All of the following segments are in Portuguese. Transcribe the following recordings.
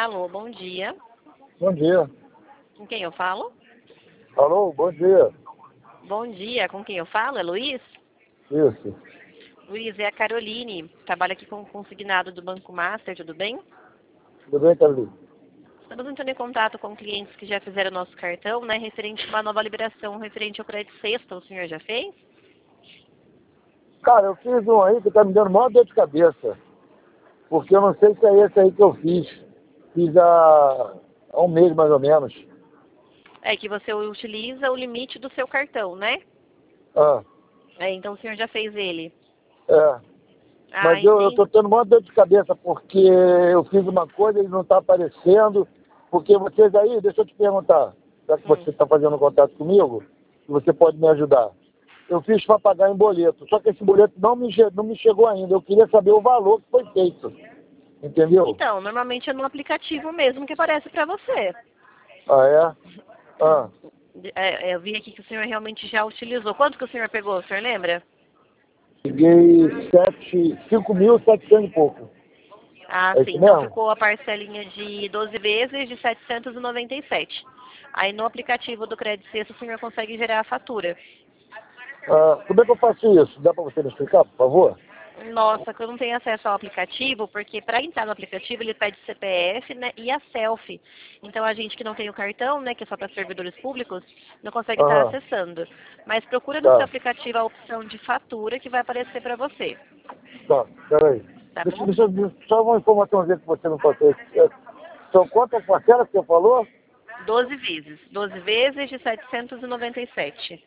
Alô, bom dia. Bom dia. Com quem eu falo? Alô, bom dia. Bom dia, com quem eu falo? É Luiz? Isso. Luiz, é a Caroline. Trabalho aqui com o consignado do Banco Master, tudo bem? Tudo bem, Carolina? Estamos entrando em contato com clientes que já fizeram nosso cartão, né? Referente a uma nova liberação, referente ao crédito sexta. O senhor já fez? Cara, eu fiz um aí que tá me dando maior dor de cabeça. Porque eu não sei se é esse aí que eu fiz. Fiz há um mês, mais ou menos. É que você utiliza o limite do seu cartão, né? Ah, Então o senhor já fez ele. é. Ah, Mas eu tô entendi. tendo maior dor de cabeça porque eu fiz uma coisa e não tá aparecendo. Porque vocês aí, deixa eu te perguntar. Já que você está fazendo contato comigo, você pode me ajudar. Eu fiz para pagar em boleto, só que esse boleto não me chegou ainda. Eu queria saber o valor que foi feito, entendeu? Então, normalmente é no aplicativo mesmo que aparece para você. Ah, é? Ah, Eu vi aqui que o senhor realmente já utilizou. Quanto que o senhor pegou, o senhor lembra? peguei 5.700 e pouco. Ah, É sim. isso Então mesmo? ficou a parcelinha de 12 vezes de 797. Aí no aplicativo do Crédito Sexta o senhor consegue gerar a fatura. Ah, como é que eu faço isso? Dá para você me explicar, por favor? Nossa, que eu não tenho acesso ao aplicativo, porque para entrar no aplicativo ele pede CPF, né, e a selfie. Então a gente que não tem o cartão, né, que é só para servidores públicos, não consegue estar Aham, acessando. Mas procura no seu tá. aplicativo a opção de fatura que vai aparecer para você, Tá, peraí. tá Deixa, bom? deixa, só uma informaçãozinha que você não passou. São quantas parcelas que você falou? 12 vezes. 12 vezes de 797.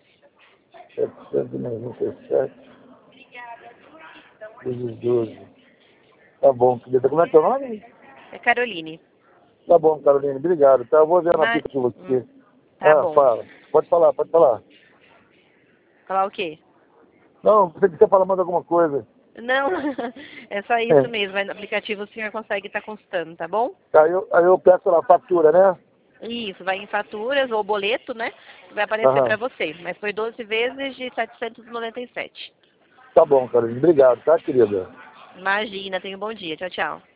797 vezes 12. Tá bom, querida. Como é que é o nome? É Caroline. Tá bom, Carolina. Obrigado. Tá, eu vou ver no Mas, aplicativo aqui. tá Ah, bom. fala. Pode falar, pode falar. Falar o quê? Não, você que você fala mais alguma coisa. Não, é só isso mesmo. Aí no aplicativo o senhor consegue estar consultando, tá bom? Aí eu peço lá a fatura, né? Isso, vai em faturas ou boleto, né? Que vai aparecer para Aham. você. Mas foi 12 vezes de 797. Tá bom, Carolina. Obrigado, tá, querida? Imagina, tenha um bom dia. Tchau, tchau.